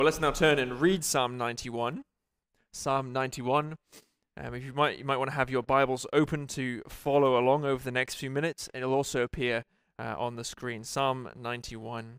But let's now turn and read Psalm 91. Psalm 91. If you might want to have your Bibles open to follow along over the next few minutes. It'll also appear on the screen. Psalm 91.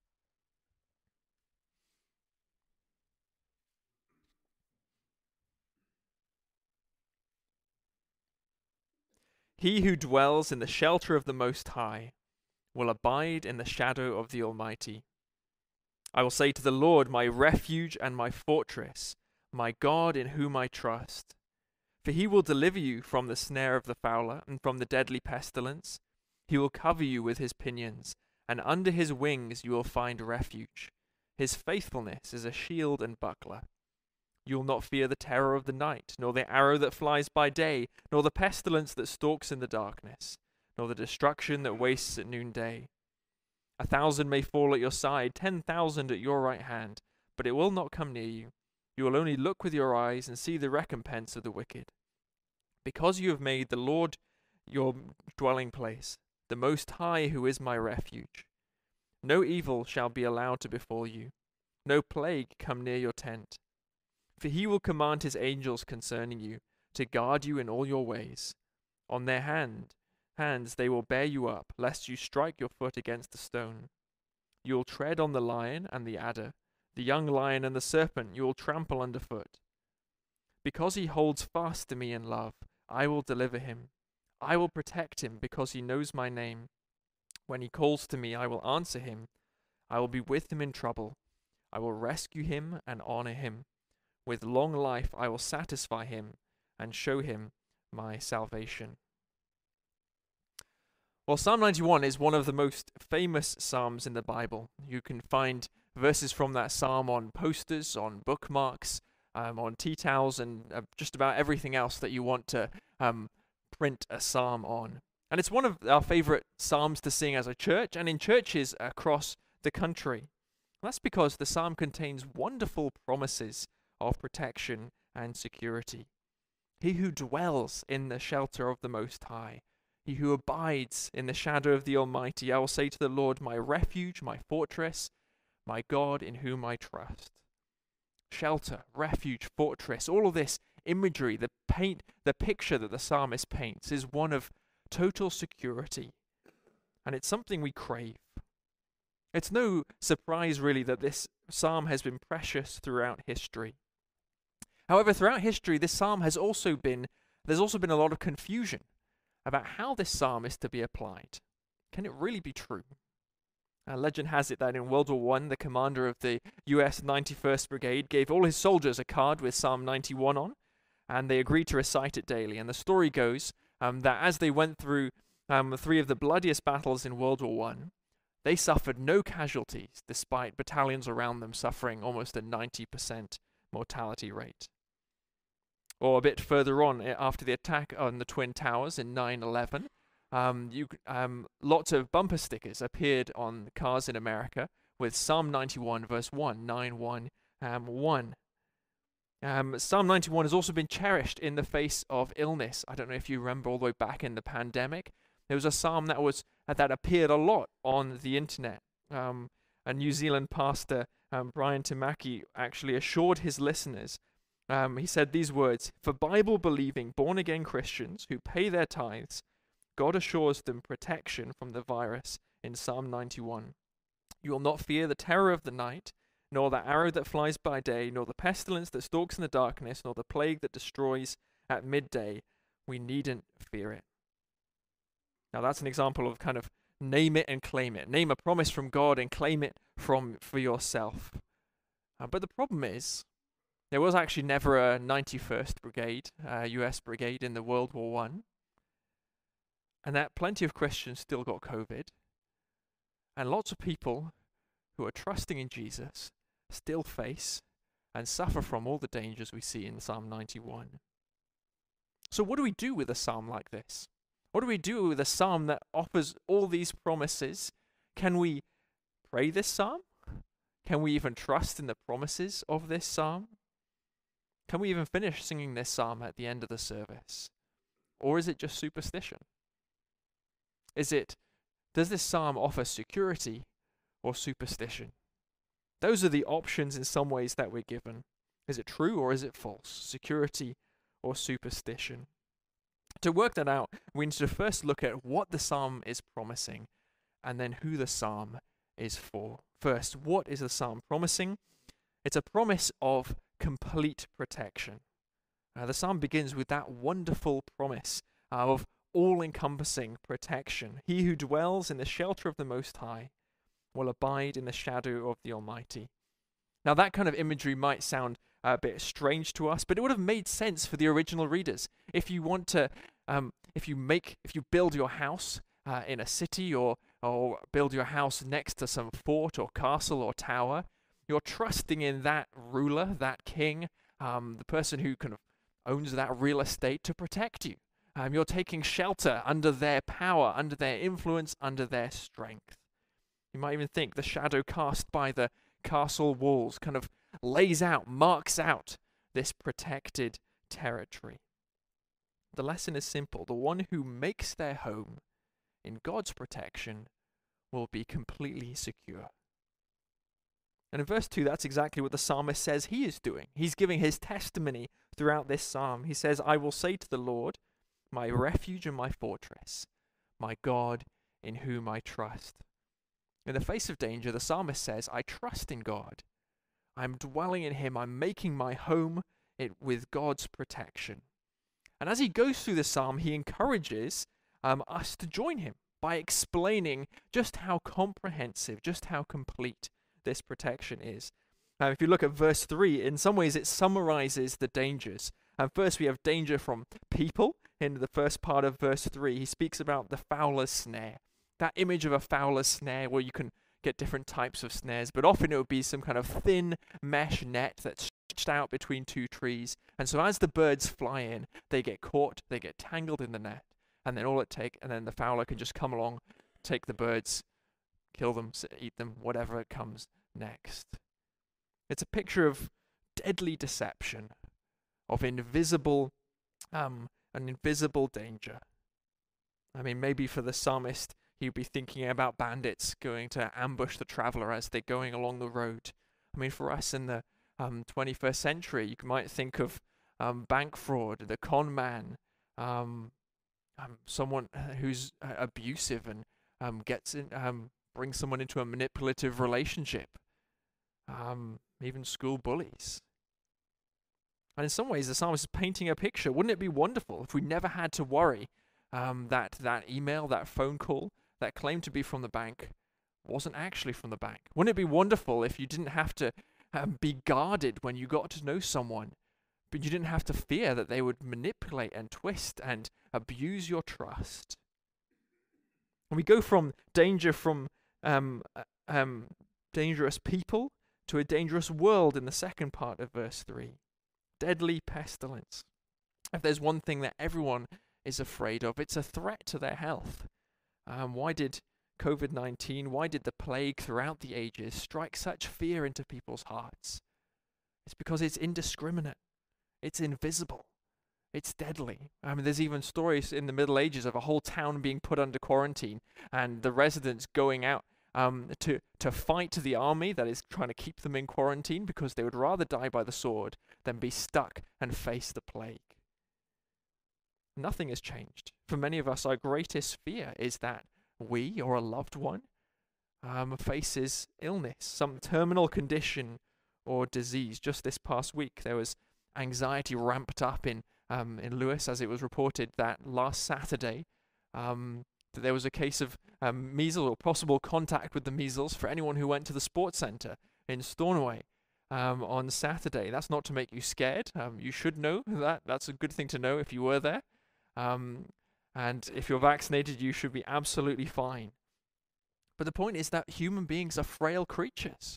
He who dwells in the shelter of the Most High will abide in the shadow of the Almighty. I will say to the Lord, my refuge and my fortress, my God in whom I trust. For he will deliver you from the snare of the fowler and from the deadly pestilence. He will cover you with his pinions, and under his wings you will find refuge. His faithfulness is a shield and buckler. You will not fear the terror of the night, nor the arrow that flies by day, nor the pestilence that stalks in the darkness, nor the destruction that wastes at noonday. 1,000 may fall at your side, 10,000 at your right hand, but it will not come near you. You will only look with your eyes and see the recompense of the wicked. Because you have made the Lord your dwelling place, the Most High who is my refuge. No evil shall be allowed to befall you, no plague come near your tent. For he will command his angels concerning you, to guard you in all your ways. On their hands they will bear you up, lest you strike your foot against a stone. You will tread on the lion and the adder, the young lion and the serpent you will trample underfoot. Because he holds fast to me in love, I will deliver him. I will protect him because he knows my name. When he calls to me, I will answer him. I will be with him in trouble. I will rescue him and honor him. With long life I will satisfy him and show him my salvation. Well, Psalm 91 is one of the most famous psalms in the Bible. You can find verses from that psalm on posters, on bookmarks, on tea towels, and just about everything else that you want to print a psalm on. And it's one of our favorite psalms to sing as a church and in churches across the country. And that's because the psalm contains wonderful promises of protection and security. He who dwells in the shelter of the Most High, he who abides in the shadow of the Almighty, I will say to the Lord, my refuge, my fortress, my God in whom I trust. Shelter, refuge, fortress, all of this imagery, the picture that the psalmist paints is one of total security. And it's something we crave. It's no surprise really that this psalm has been precious throughout history. However, throughout history, there's also been a lot of confusion about how this psalm is to be applied. Can it really be true? Legend has it that in World War I, the commander of the US 91st Brigade gave all his soldiers a card with Psalm 91 on, and they agreed to recite it daily. And the story goes that as they went through 3 of the bloodiest battles in World War I, they suffered no casualties, despite battalions around them suffering almost a 90% mortality rate. Or a bit further on, after the attack on the Twin Towers in 9/11, lots of bumper stickers appeared on cars in America with Psalm 91 verse 1, 9-1, 1. Psalm 91 has also been cherished in the face of illness. I don't know if you remember all the way back in the pandemic. There was a psalm that appeared a lot on the internet. A New Zealand pastor, Brian Tamaki, actually assured his listeners. He said these words, "For Bible-believing, born-again Christians who pay their tithes, God assures them protection from the virus in Psalm 91. You will not fear the terror of the night, nor the arrow that flies by day, nor the pestilence that stalks in the darkness, nor the plague that destroys at midday. We needn't fear it." Now that's an example of kind of name it and claim it. Name a promise from God and claim it for yourself. But the problem is, there was actually never a 91st Brigade, US Brigade in the World War I. And that plenty of Christians still got COVID. And lots of people who are trusting in Jesus still face and suffer from all the dangers we see in Psalm 91. So what do we do with a psalm like this? What do we do with a psalm that offers all these promises? Can we pray this psalm? Can we even trust in the promises of this psalm? Can we even finish singing this psalm at the end of the service? Or is it just superstition? Does this psalm offer security or superstition? Those are the options in some ways that we're given. Is it true or is it false? Security or superstition? To work that out, we need to first look at what the psalm is promising and then who the psalm is for. First, what is the psalm promising? It's a promise of complete protection. The psalm begins with that wonderful promise of all-encompassing protection. He who dwells in the shelter of the Most High will abide in the shadow of the Almighty. Now that kind of imagery might sound a bit strange to us, but it would have made sense for the original readers. If you want to, if you build your house in a city or build your house next to some fort or castle or tower, you're trusting in that ruler, that king, the person who kind of owns that real estate to protect you. You're taking shelter under their power, under their influence, under their strength. You might even think the shadow cast by the castle walls kind of marks out this protected territory. The lesson is simple. The one who makes their home in God's protection will be completely secure. And in verse 2, that's exactly what the psalmist says he is doing. He's giving his testimony throughout this psalm. He says, I will say to the Lord, my refuge and my fortress, my God in whom I trust. In the face of danger, the psalmist says, I trust in God. I'm dwelling in him. I'm making my home with God's protection. And as he goes through the psalm, he encourages us to join him by explaining just how comprehensive, just how complete this protection is. If you look at verse 3, in some ways it summarizes the dangers. First we have danger from people. In the first part of verse 3, he speaks about the fowler's snare. That image of a fowler's snare where you can get different types of snares, but often it would be some kind of thin mesh net that's stretched out between two trees. And so as the birds fly in, they get caught, they get tangled in the net, and then the fowler can just come along, take the birds, kill them, eat them, whatever comes next. It's a picture of deadly deception, of an invisible danger. I mean, maybe for the psalmist, he'd be thinking about bandits going to ambush the traveler as they're going along the road. I mean, for us in the 21st century, you might think of bank fraud, the con man, someone who's abusive and brings someone into a manipulative relationship, even school bullies. And in some ways, the psalmist is painting a picture. Wouldn't it be wonderful if we never had to worry that email, that phone call, that claimed to be from the bank wasn't actually from the bank? Wouldn't it be wonderful if you didn't have to be guarded when you got to know someone, but you didn't have to fear that they would manipulate and twist and abuse your trust? And we go from danger from dangerous people to a dangerous world in the second part of verse 3. Deadly pestilence. If there's one thing that everyone is afraid of, it's a threat to their health. Why did COVID-19, why did the plague throughout the ages strike such fear into people's hearts? It's because it's indiscriminate. It's invisible. It's deadly. There's even stories in the Middle Ages of a whole town being put under quarantine and the residents going out to fight the army that is trying to keep them in quarantine because they would rather die by the sword than be stuck and face the plague. Nothing has changed. For many of us, our greatest fear is that we or a loved one faces illness, some terminal condition or disease. Just this past week, there was anxiety ramped up in Lewis, as it was reported that last Saturday that there was a case of measles or possible contact with the measles for anyone who went to the sports centre in Stornoway on Saturday. That's not to make you scared. You should know that. That's a good thing to know if you were there. And if you're vaccinated, you should be absolutely fine. But the point is that human beings are frail creatures.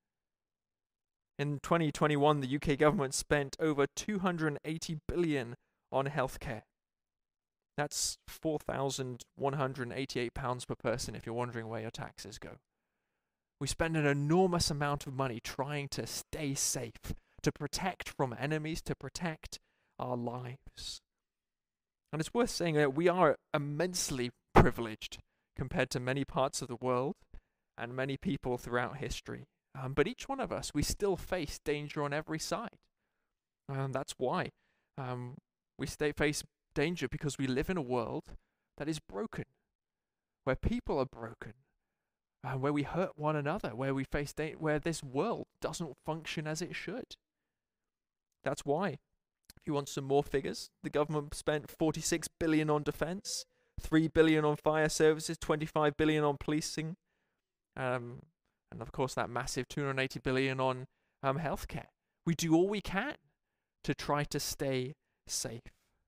In 2021, the UK government spent over 280 billion on healthcare. That's £4,188 per person if you're wondering where your taxes go. We spend an enormous amount of money trying to stay safe, to protect from enemies, to protect our lives. And it's worth saying that we are immensely privileged compared to many parts of the world and many people throughout history. But each one of us, we still face danger on every side. That's why we face danger, because we live in a world that is broken, where people are broken, where we hurt one another, where we face where this world doesn't function as it should. That's why, if you want some more figures, the government spent 46 billion on defense, 3 billion on fire services, 25 billion on policing, and of course that massive 280 billion on healthcare. We do all we can to try to stay safe.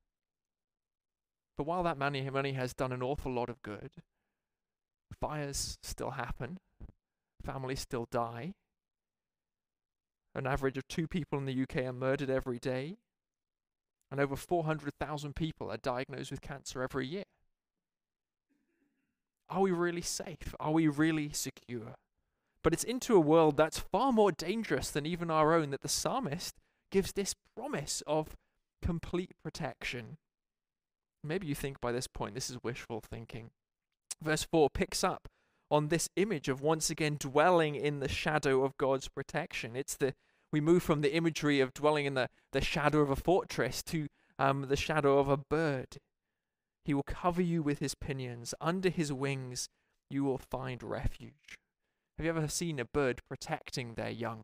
But while that money has done an awful lot of good, fires still happen, families still die. An average of 2 people in the UK are murdered every day, and over 400,000 people are diagnosed with cancer every year. Are we really safe? Are we really secure? But it's into a world that's far more dangerous than even our own that the psalmist gives this promise of complete protection. Maybe you think by this point this is wishful thinking. Verse 4 picks up on this image of once again dwelling in the shadow of God's protection. We move from the imagery of dwelling in the shadow of a fortress to the shadow of a bird. He will cover you with his pinions. Under his wings you will find refuge. Have you ever seen a bird protecting their young?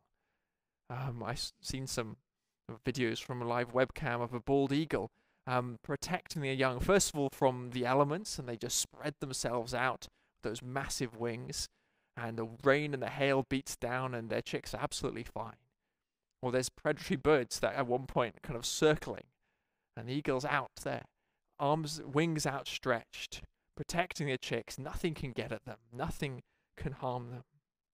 I've seen some videos from a live webcam of a bald eagle protecting their young, first of all from the elements, and they just spread themselves out with those massive wings, and the rain and the hail beats down and their chicks are absolutely fine. Or there's predatory birds that at one point kind of circling, and the eagle's out there, wings outstretched, protecting their chicks. Nothing can get at them. Nothing can harm them.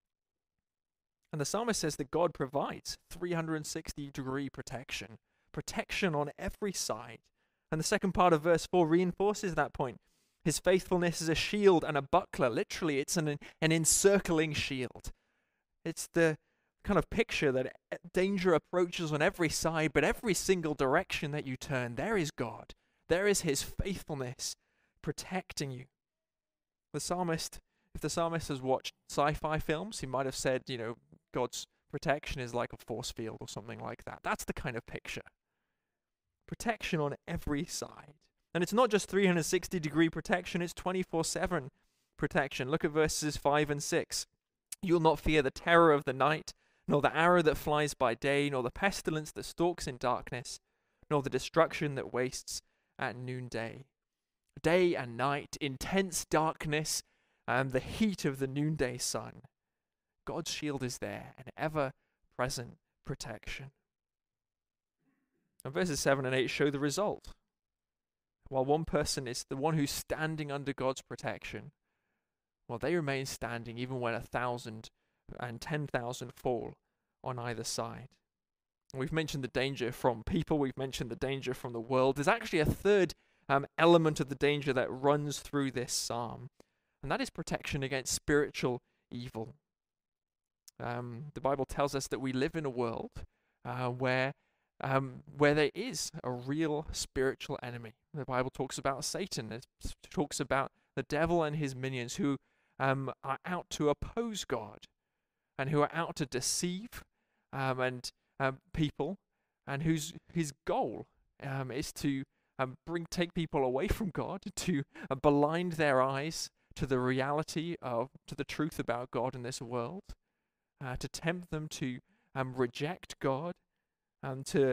And the psalmist says that God provides 360-degree protection on every side. And the second part of verse 4 reinforces that point. His faithfulness is a shield and a buckler. Literally, it's an encircling shield. It's the kind of picture that danger approaches on every side, but every single direction that you turn, there is God. There is his faithfulness protecting you. If the psalmist has watched sci-fi films, he might have said, God's protection is like a force field or something like that. That's the kind of picture. Protection on every side. And it's not just 360-degree protection, it's 24/7 protection. Look at verses 5 and 6. You will not fear the terror of the night, nor the arrow that flies by day, nor the pestilence that stalks in darkness, nor the destruction that wastes at noonday. Day and night, intense darkness, and the heat of the noonday sun. God's shield is there, an ever-present protection. And verses 7 and 8 show the result. While one person is the one who's standing under God's protection, well, they remain standing even when 1,000 and 10,000 fall on either side. We've mentioned the danger from people, we've mentioned the danger from the world. There's actually a third element of the danger that runs through this psalm, and that is protection against spiritual evil. The Bible tells us that we live in a world where there is a real spiritual enemy. The Bible talks about Satan. It talks about the devil and his minions who are out to oppose God and who are out to deceive people, and whose his goal is to take people away from God, to blind their eyes to the reality to the truth about God in this world, to tempt them to reject God, and to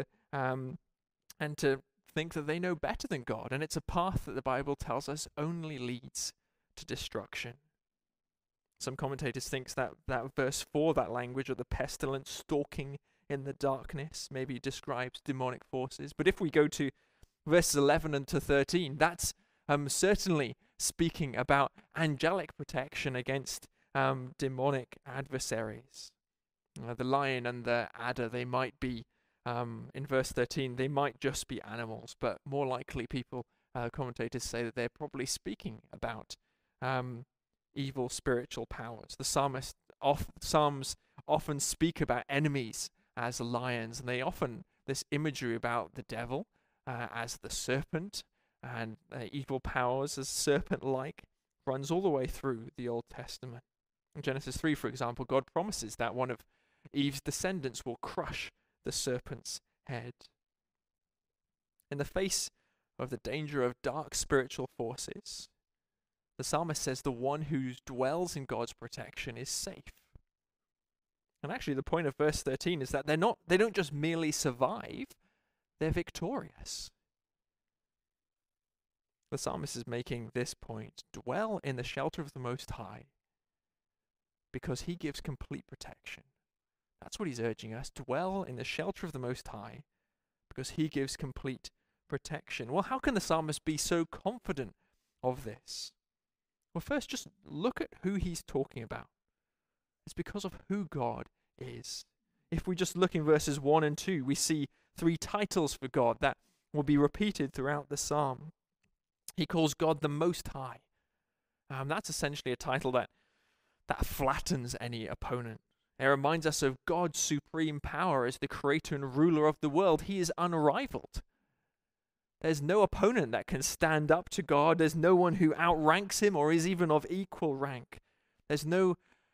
think that they know better than God. And it's a path that the Bible tells us only leads to destruction. Some commentators think that verse 4, that language of the pestilence stalking in the darkness, maybe describes demonic forces. But if we go to verses 11 and to 13, that's certainly speaking about angelic protection against demonic adversaries. The lion and the adder, they might be, in verse 13, they might just be animals, but more likely commentators say that they're probably speaking about evil spiritual powers. The Psalms often speak about enemies as lions, and this imagery about the devil as the serpent and evil powers as serpent-like runs all the way through the Old Testament. In Genesis 3, for example, God promises that one of Eve's descendants will crush the serpent's head. In the face of the danger of dark spiritual forces, the psalmist says the one who dwells in God's protection is safe. And actually the point of verse 13 is that they don't just merely survive, they're victorious. The psalmist is making this point: dwell in the shelter of the Most High, because he gives complete protection. That's what he's urging us: dwell in the shelter of the Most High, because he gives complete protection. Well, how can the psalmist be so confident of this? Well, first, just look at who he's talking about. It's because of who God is. If we just look in verses 1 and 2, we see 3 titles for God that will be repeated throughout the psalm. He calls God the Most High. That's essentially a title that flattens any opponent. It reminds us of God's supreme power as the creator and ruler of the world. He is unrivaled. There's no opponent that can stand up to God. There's no one who outranks him or is even of equal rank. There's no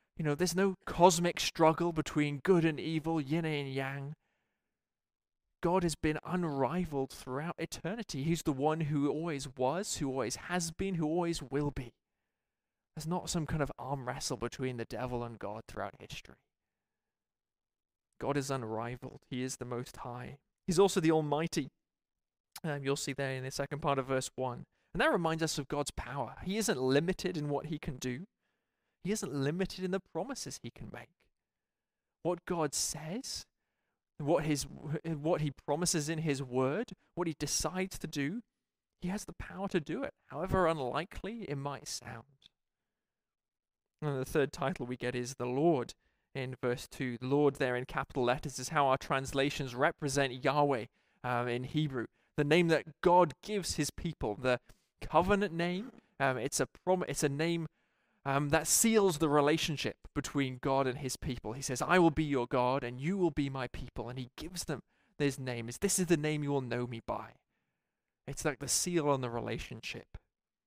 cosmic struggle between good and evil, yin and yang. God has been unrivaled throughout eternity. He's the one who always was, who always has been, who always will be. There's not some kind of arm wrestle between the devil and God throughout history. God is unrivaled. He is the Most High. He's also the Almighty. You'll see there in the second part of verse 1. And that reminds us of God's power. He isn't limited in what he can do. He isn't limited in the promises he can make. What God says, what he promises in his word, what he decides to do, he has the power to do it, however unlikely it might sound. And the third title we get is the Lord in verse 2. The Lord there in capital letters is how our translations represent Yahweh in Hebrew. The name that God gives his people, the covenant name. It's a name that seals the relationship between God and his people. He says, I will be your God and you will be my people. And he gives them this name. This is the name you will know me by. It's like the seal on the relationship.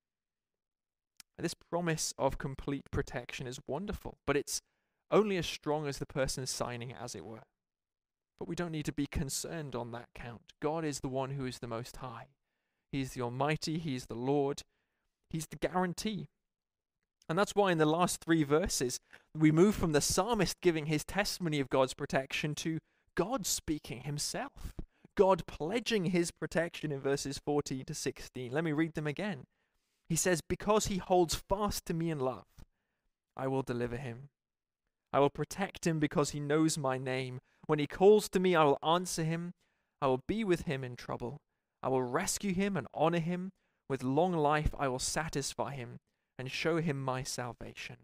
And this promise of complete protection is wonderful, but it's only as strong as the person signing it, as it were. But we don't need to be concerned on that count. God is the one who is the Most High. He's the Almighty. He's the Lord. He's the guarantee. And that's why in the last 3 verses, we move from the psalmist giving his testimony of God's protection to God speaking himself. God pledging his protection in verses 14 to 16. Let me read them again. He says, because he holds fast to me in love, I will deliver him. I will protect him because he knows my name. When he calls to me, I will answer him. I will be with him in trouble. I will rescue him and honor him. With long life, I will satisfy him and show him my salvation.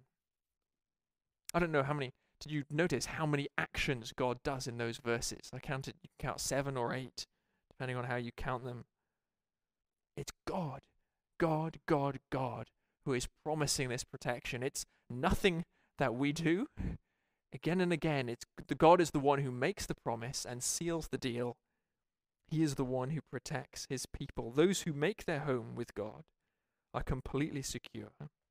I don't know did you notice how many actions God does in those verses? You can count 7 or 8, depending on how you count them. It's God, God, God, God, who is promising this protection. It's nothing that we do. Again and again, God is the one who makes the promise and seals the deal. He is the one who protects his people. Those who make their home with God are completely secure.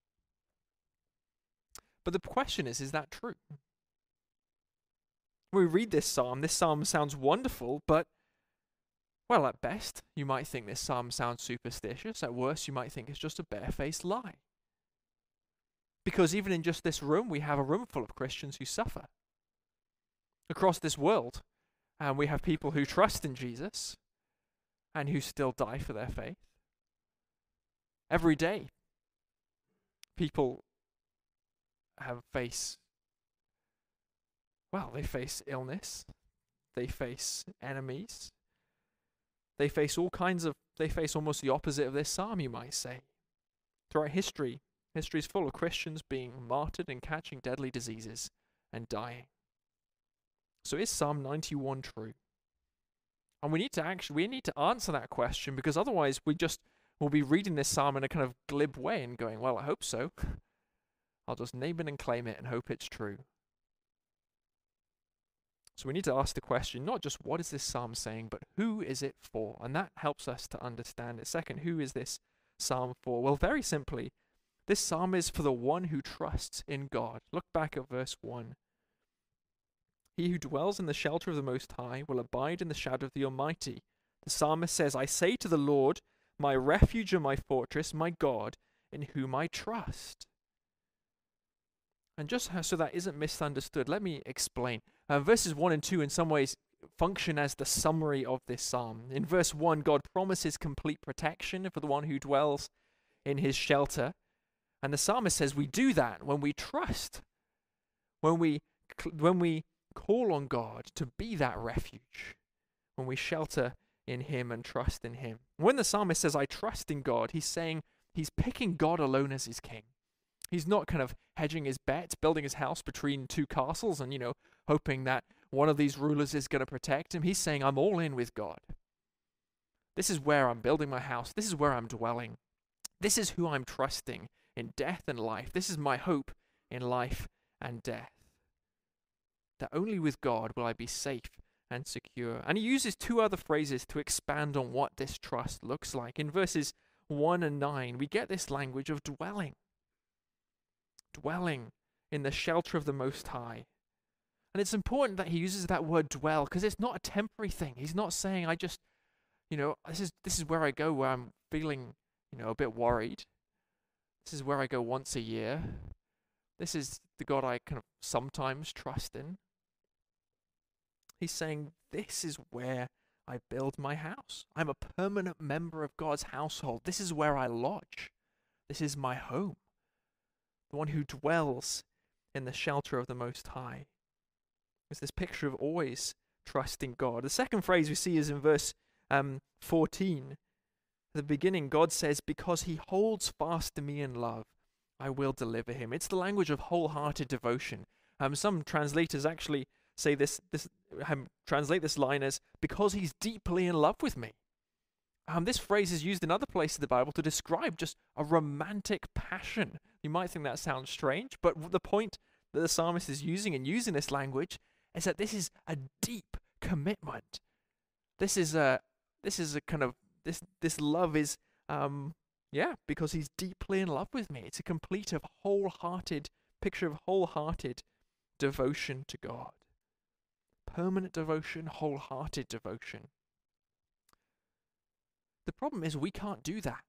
But the question is that true? When we read this psalm sounds wonderful, but, well, at best, you might think this psalm sounds superstitious. At worst, you might think it's just a barefaced lie. Because even in just this room, we have a room full of Christians who suffer. Across this world, we have people who trust in Jesus and who still die for their faith. Every day, people face illness, they face enemies, they face almost the opposite of this psalm, you might say. Throughout history is full of Christians being martyred and catching deadly diseases and dying. So is Psalm 91 true? And we need to answer that question, because otherwise we'll be reading this psalm in a kind of glib way and going, well, I hope so. I'll just name it and claim it and hope it's true. So we need to ask the question, not just what is this psalm saying, but who is it for? And that helps us to understand it. Second, who is this psalm for? Well, very simply, This psalm is for the one who trusts in God. Look back at verse 1. He who dwells in the shelter of the Most High will abide in the shadow of the Almighty. The psalmist says, I say to the Lord, my refuge and my fortress, my God, in whom I trust. And just so that isn't misunderstood, let me explain. Verses 1 and 2 in some ways function as the summary of this psalm. In verse 1, God promises complete protection for the one who dwells in his shelter. And the psalmist says we do that when we trust, when we call on God to be that refuge, when we shelter in him and trust in him. When the psalmist says, I trust in God, he's saying he's picking God alone as his king. He's not kind of hedging his bets, building his house between two castles and, hoping that one of these rulers is going to protect him. He's saying, I'm all in with God. This is where I'm building my house. This is where I'm dwelling. This is who I'm trusting in death and life. This is my hope in life and death. That only with God will I be safe and secure. And he uses two other phrases to expand on what this trust looks like. In verses 1 and 9, we get this language of dwelling. Dwelling in the shelter of the Most High. And it's important that he uses that word dwell, because it's not a temporary thing. He's not saying, I just, this is where I go where I'm feeling, a bit worried. This is where I go once a year. This is the God I kind of sometimes trust in. He's saying, this is where I build my house. I'm a permanent member of God's household. This is where I lodge. This is my home. The one who dwells in the shelter of the Most High. It's this picture of always trusting God. The second phrase we see is in verse 14. At the beginning, God says, because he holds fast to me in love, I will deliver him. It's the language of wholehearted devotion. Some translators actually say translate this line as, because he's deeply in love with me. This phrase is used in other places of the Bible to describe just a romantic passion. You might think that sounds strange, but the point that the psalmist is using in using this language is that this is a deep commitment. This love is, because he's deeply in love with me. It's a complete picture of wholehearted devotion to God. Permanent devotion, wholehearted devotion. The problem is we can't do that.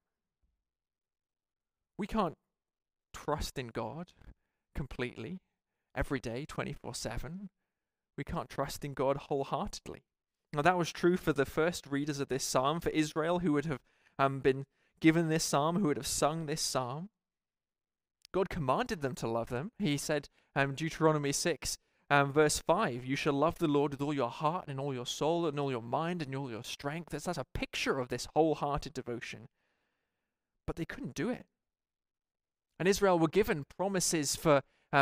We can't trust in God completely, every day, 24/7. We can't trust in God wholeheartedly. Now that was true for the first readers of this psalm, for Israel who would have been given this psalm, who would have sung this psalm. God commanded them to love them. He said, Deuteronomy 6, verse 5, you shall love the Lord with all your heart and all your soul and all your mind and all your strength. That's a picture of this wholehearted devotion. But they couldn't do it. And Israel were given promises for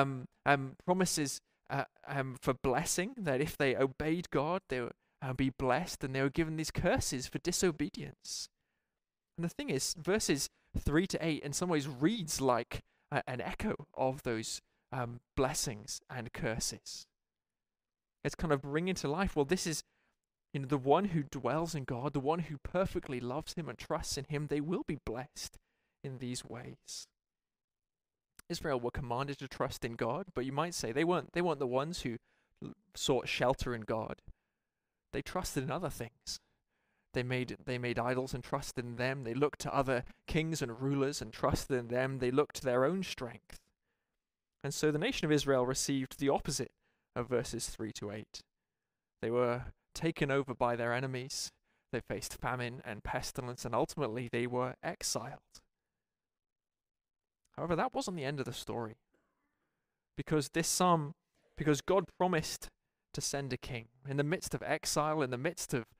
blessing, that if they obeyed God, they would be blessed, and they were given these curses for disobedience. And the thing is, verses 3 to 8 in some ways reads like an echo of those blessings and curses. It's kind of bringing to life, well, this is, the one who dwells in God, the one who perfectly loves him and trusts in him, they will be blessed in these ways. Israel were commanded to trust in God, but you might say they weren't the ones who sought shelter in God. They trusted in other things. They made idols and trusted in them. They looked to other kings and rulers and trusted in them. They looked to their own strength. And so the nation of Israel received the opposite of verses 3 to 8. They were taken over by their enemies. They faced famine and pestilence, and ultimately they were exiled. However, that wasn't the end of the story. Because God promised to send a king in the midst of exile, in the midst of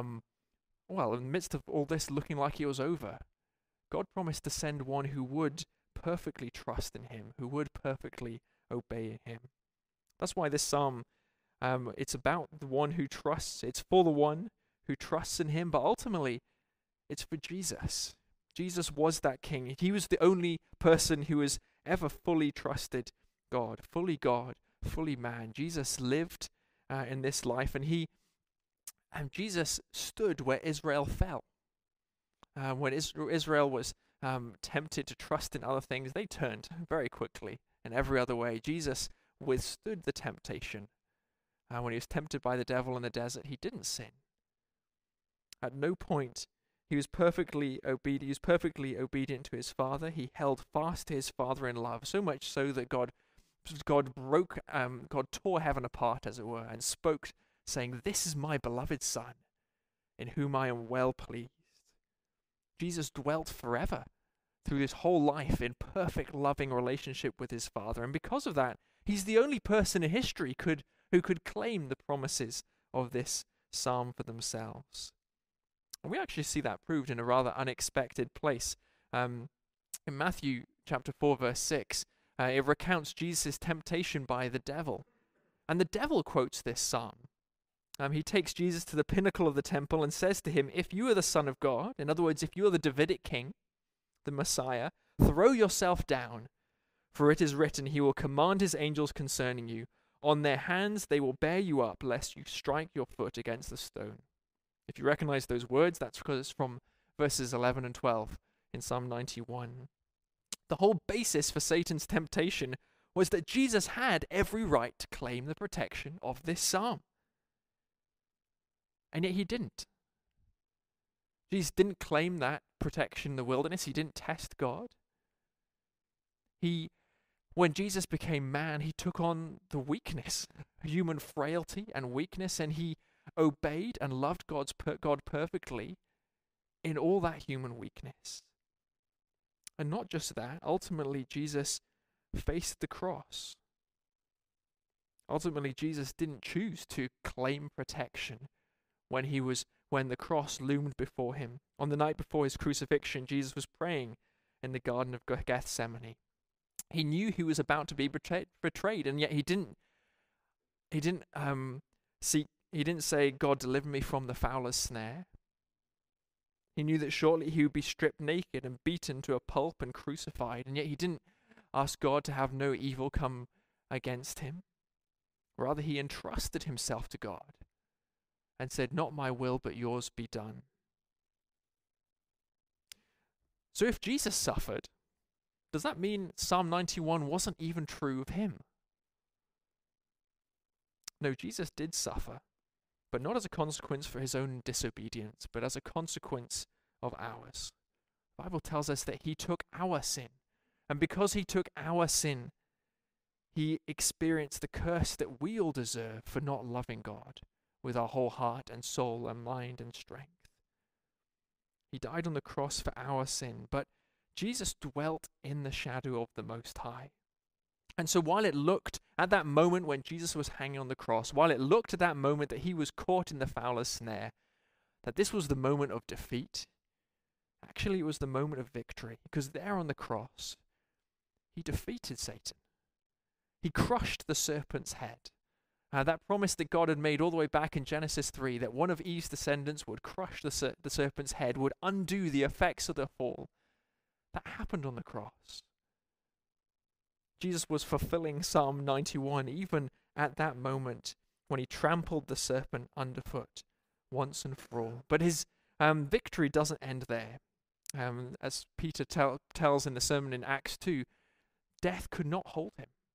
all this looking like it was over. God promised to send one who would perfectly trust in him, who would perfectly obey him. That's why this psalm, it's about the one who trusts. It's for the one who trusts in him, but ultimately, it's for Jesus. Jesus was that king. He was the only person who has ever fully trusted God, fully man. Jesus lived in this life, and Jesus stood where Israel fell. When Israel was tempted to trust in other things, they turned very quickly in every other way. Jesus withstood the temptation. When he was tempted by the devil in the desert, he didn't sin. At no point he was perfectly obedient. He was perfectly obedient to his Father. He held fast to his Father in love, so much so that God tore heaven apart, as it were, and spoke, saying, "This is my beloved Son, in whom I am well pleased." Jesus dwelt forever through his whole life in perfect, loving relationship with his Father, and because of that, he's the only person in history who could claim the promises of this psalm for themselves. And we actually see that proved in a rather unexpected place. In Matthew chapter 4, verse 6, it recounts Jesus' temptation by the devil. And the devil quotes this psalm. He takes Jesus to the pinnacle of the temple and says to him, "If you are the Son of God," in other words, if you are the Davidic king, the Messiah, "throw yourself down, for it is written, he will command his angels concerning you. On their hands they will bear you up, lest you strike your foot against the stone." If you recognize those words, that's because it's from verses 11 and 12 in Psalm 91. The whole basis for Satan's temptation was that Jesus had every right to claim the protection of this psalm. And yet he didn't. Jesus didn't claim that protection in the wilderness. He didn't test God. When Jesus became man, he took on the weakness, human frailty and weakness, and he obeyed and loved God perfectly in all that human weakness. And not just that, ultimately Jesus faced the cross. Ultimately Jesus didn't choose to claim protection when the cross loomed before him. On the night before his crucifixion, Jesus was praying in the Garden of Gethsemane. He knew he was about to be betrayed, and yet he didn't say, "God, deliver me from the fowler's snare." He knew that shortly he would be stripped naked and beaten to a pulp and crucified, and yet he didn't ask God to have no evil come against him. Rather, he entrusted himself to God and said, "Not my will, but yours be done." So if Jesus suffered, does that mean Psalm 91 wasn't even true of him? No, Jesus did suffer, but not as a consequence for his own disobedience, but as a consequence of ours. The Bible tells us that he took our sin, and because he took our sin, he experienced the curse that we all deserve for not loving God with our whole heart and soul and mind and strength. He died on the cross for our sin, but Jesus dwelt in the shadow of the Most High. And so while it looked at that moment when Jesus was hanging on the cross, while it looked at that moment that he was caught in the fowler's snare, that this was the moment of defeat, actually it was the moment of victory, because there on the cross, he defeated Satan. He crushed the serpent's head. That promise that God had made all the way back in Genesis 3, that one of Eve's descendants would crush the serpent's head, would undo the effects of the fall, that happened on the cross. Jesus was fulfilling Psalm 91 even at that moment when he trampled the serpent underfoot once and for all. But his victory doesn't end there. As Peter tells in the sermon in Acts 2, death could not hold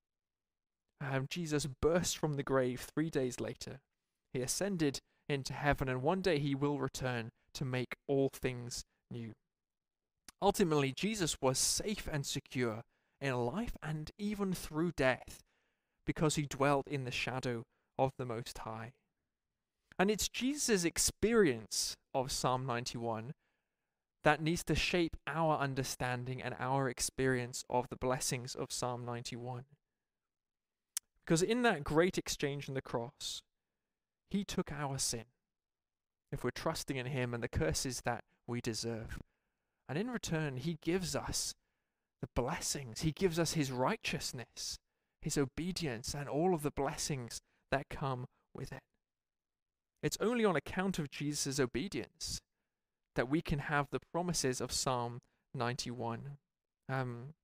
him. Jesus burst from the grave 3 days later. He ascended into heaven, and one day he will return to make all things new. Ultimately, Jesus was safe and secure in life and even through death because he dwelt in the shadow of the Most High. And it's Jesus' experience of Psalm 91 that needs to shape our understanding and our experience of the blessings of Psalm 91. Because in that great exchange on the cross, he took our sin, if we're trusting in him, and the curses that we deserve. And in return, he gives us the blessings. He gives us his righteousness, his obedience, and all of the blessings that come with it. It's only on account of Jesus' obedience that we can have the promises of Psalm 91. And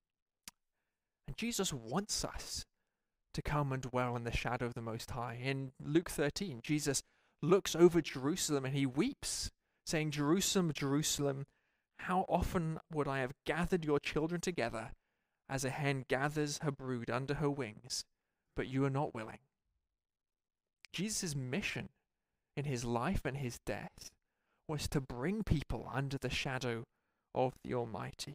Jesus wants us to come and dwell in the shadow of the Most High. In Luke 13, Jesus looks over Jerusalem and he weeps, saying, "Jerusalem, Jerusalem, how often would I have gathered your children together as a hen gathers her brood under her wings, but you are not willing. Jesus' mission in his life and his death was to bring people under the shadow of the Almighty.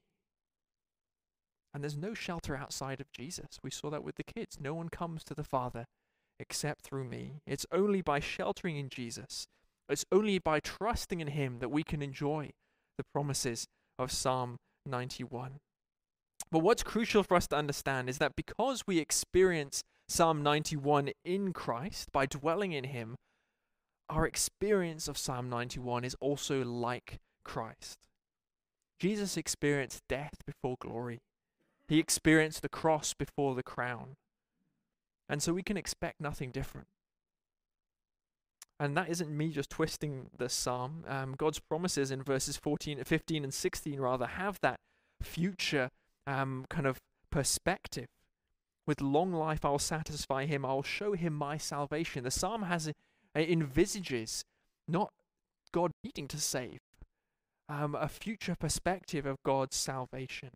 And there's no shelter outside of Jesus. We saw that with the kids. No one comes to the Father except through me. It's only by sheltering in Jesus, it's only by trusting in him that we can enjoy the promises of Psalm 91. But what's crucial for us to understand is that because we experience Psalm 91 in Christ, by dwelling in him, our experience of Psalm 91 is also like Christ. Jesus experienced death before glory. He experienced the cross before the crown. And so we can expect nothing different. And that isn't me just twisting the psalm. God's promises in verses 15 and 16 rather have that future kind of perspective. With long life I'll satisfy him, I'll show him my salvation. The psalm envisages not God needing to save, a future perspective of God's salvation.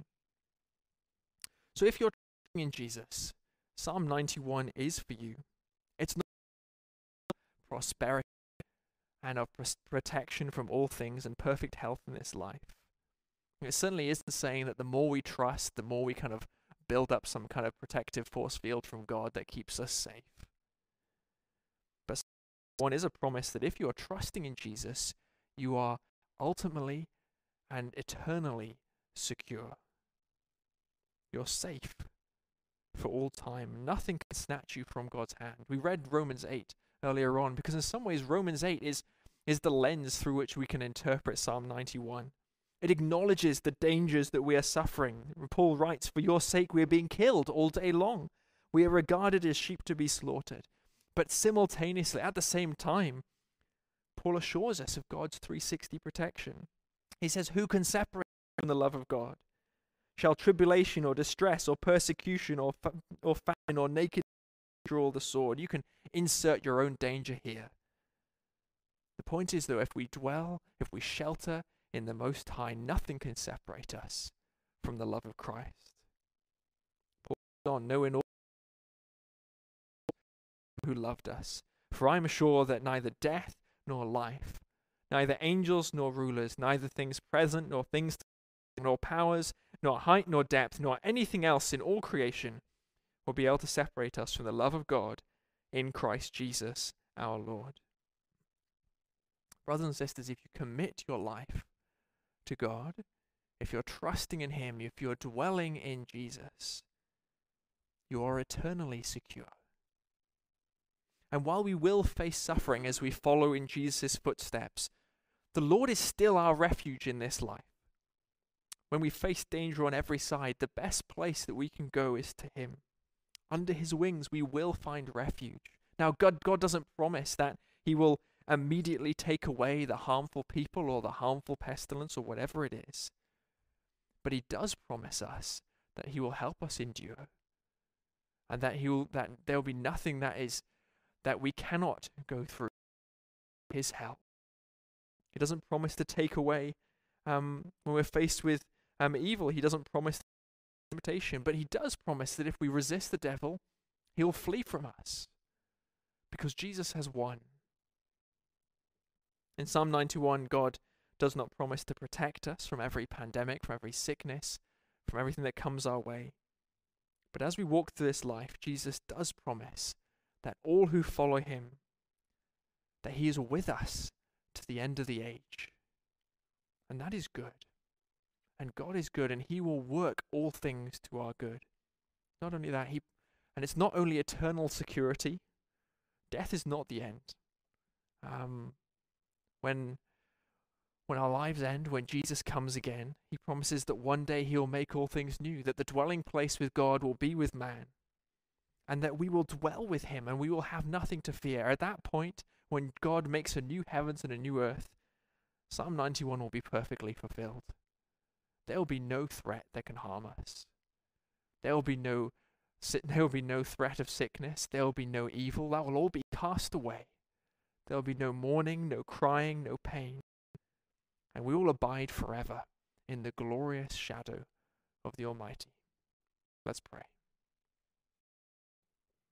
So if you're trusting in Jesus, Psalm 91 is for you. It's not prosperity and of protection from all things and perfect health in this life. It certainly isn't saying that the more we trust, the more we kind of build up some kind of protective force field from God that keeps us safe. But one is a promise that if you are trusting in Jesus, you are ultimately and eternally secure. You're safe for all time. Nothing can snatch you from God's hand. We read Romans 8 earlier on, because in some ways Romans 8 is the lens through which we can interpret Psalm 91. It acknowledges the dangers that we are suffering. Paul writes, "For your sake we are being killed all day long. We are regarded as sheep to be slaughtered." But simultaneously, at the same time, Paul assures us of God's 360 protection. He says, "Who can separate from the love of God? Shall tribulation or distress or persecution or famine or nakedness draw the sword?" You can insert your own danger here. The point is, though, if we shelter in the Most High, nothing can separate us from the love of Christ. Paul goes on, "Knowing all who loved us, for I am sure that neither death nor life, neither angels nor rulers, neither things present nor things to come, nor powers, nor height nor depth, nor anything else in all creation will be able to separate us from the love of God in Christ Jesus our Lord." Brothers and sisters, if you commit your life to God, if you're trusting in him, if you're dwelling in Jesus, you are eternally secure. And while we will face suffering as we follow in Jesus' footsteps, the Lord is still our refuge in this life. When we face danger on every side, the best place that we can go is to him. Under his wings, we will find refuge. Now, God doesn't promise that he will immediately take away the harmful people or the harmful pestilence or whatever it is. But he does promise us that he will help us endure, and that there will be nothing that we cannot go through his help. He doesn't promise to take away when we're faced with evil. He doesn't promise temptation, but he does promise that if we resist the devil, he'll flee from us, because Jesus has won. In Psalm 91, God does not promise to protect us from every pandemic, from every sickness, from everything that comes our way. But as we walk through this life, Jesus does promise that all who follow him, that he is with us to the end of the age. And that is good. And God is good, and he will work all things to our good. Not only that, and it's not only eternal security. Death is not the end. When our lives end, when Jesus comes again, he promises that one day he'll make all things new, that the dwelling place with God will be with man, and that we will dwell with him, and we will have nothing to fear. At that point, when God makes a new heavens and a new earth, Psalm 91 will be perfectly fulfilled. There will be no threat that can harm us. There will be no threat of sickness. There will be no evil. That will all be cast away. There will be no mourning, no crying, no pain. And we will abide forever in the glorious shadow of the Almighty. Let's pray.